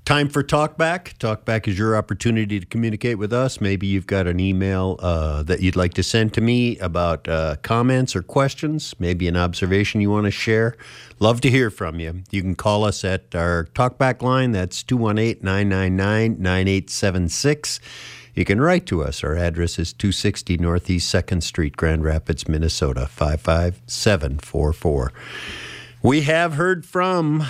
Time for Talkback. Talkback is your opportunity to communicate with us. Maybe you've got an email that you'd like to send to me about comments or questions, maybe an observation you want to share. Love to hear from you. You can call us at our Talkback line. That's 218-999-9876. You can write to us. Our address is 260 Northeast 2nd Street, Grand Rapids, Minnesota, 55744. We have heard from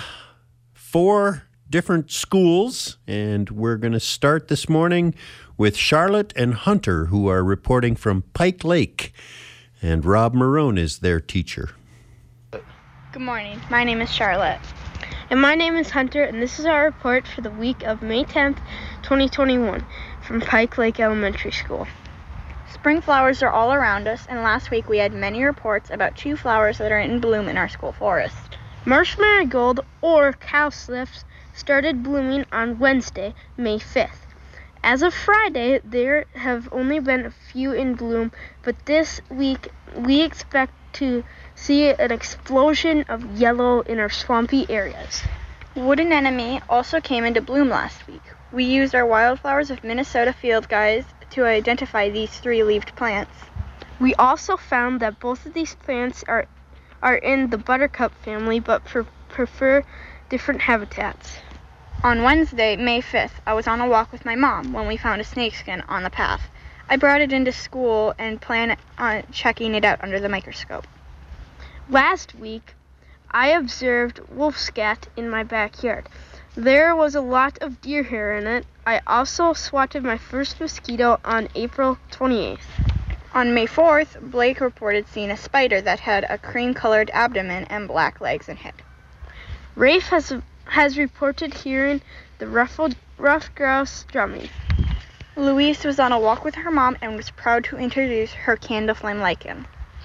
4 different schools, and we're going to start this morning with Charlotte and Hunter, who are reporting from Pike Lake, and Rob Marone is their teacher. Good morning. My name is Charlotte. And my name is Hunter, and this is our report for the week of May 10th, 2021, from Pike Lake Elementary School. Spring flowers are all around us, and last week we had many reports about 2 flowers that are in bloom in our school forest. Marsh marigold, or cowslips, started blooming on Wednesday, May 5th. As of Friday, there have only been a few in bloom, but this week we expect to see an explosion of yellow in our swampy areas. Wood anemone also came into bloom last week. We used our Wildflowers of Minnesota field guides to identify these 3-leaved plants. We also found that both of these plants are in the buttercup family, but prefer different habitats. On Wednesday, May 5th, I was on a walk with my mom when we found a snakeskin on the path. I brought it into school and plan on checking it out under the microscope. Last week, I observed wolf scat in my backyard. There was a lot of deer hair in it. I also swatted my first mosquito on April 28th. On May 4th, Blake reported seeing a spider that had a cream-colored abdomen and black legs and head. Rafe has reported hearing the ruffed grouse drumming. Louise was on a walk with her mom and was proud to introduce her candle flame lichen.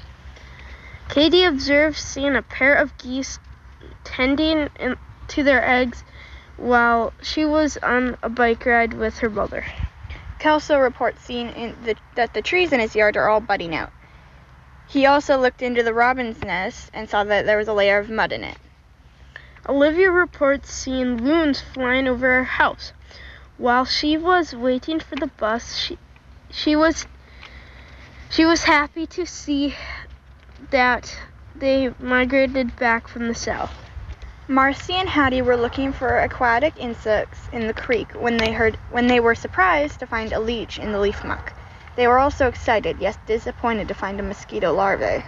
Katie observed seeing a pair of geese tending to their eggs while she was on a bike ride with her mother. Kelso reports seeing that the trees in his yard are all budding out. He also looked into the robin's nest and saw that there was a layer of mud in it. Olivia reports seeing loons flying over her house. While she was waiting for the bus, she was happy to see that they migrated back from the south. Marcy and Hattie were looking for aquatic insects in the creek when they were surprised to find a leech in the leaf muck. They were also excited, yet disappointed to find a mosquito larvae.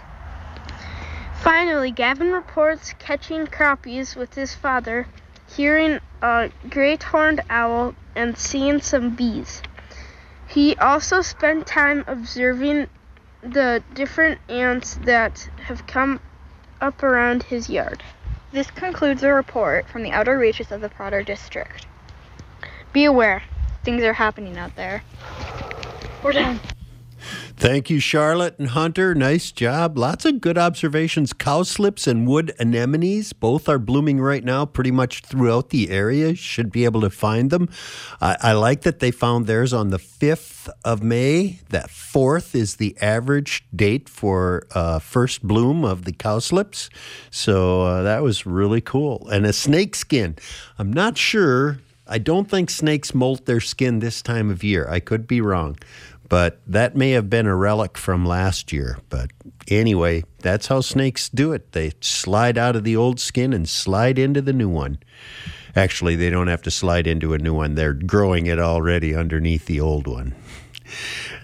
Finally, Gavin reports catching crappies with his father, hearing a great horned owl, and seeing some bees. He also spent time observing the different ants that have come up around his yard. This concludes a report from the outer reaches of the Potter District. Be aware. Things are happening out there. We're done. Thank you, Charlotte and Hunter. Nice job. Lots of good observations. Cowslips and wood anemones, both are blooming right now pretty much throughout the area. Should be able to find them. I like that they found theirs on the 5th of May. That 4th is the average date for first bloom of the cowslips. So that was really cool. And a snake skin. I'm not sure. I don't think snakes molt their skin this time of year. I could be wrong. But that may have been a relic from last year. But anyway, that's how snakes do it. They slide out of the old skin and slide into the new one. Actually, they don't have to slide into a new one. They're growing it already underneath the old one.